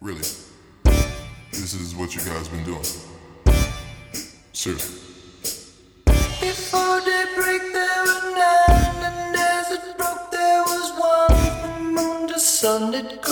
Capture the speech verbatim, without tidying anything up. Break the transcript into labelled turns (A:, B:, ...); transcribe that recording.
A: Really. This is what you guys been doing. Seriously.
B: Before daybreak there were nine, and as it broke there was one. From moon to sun it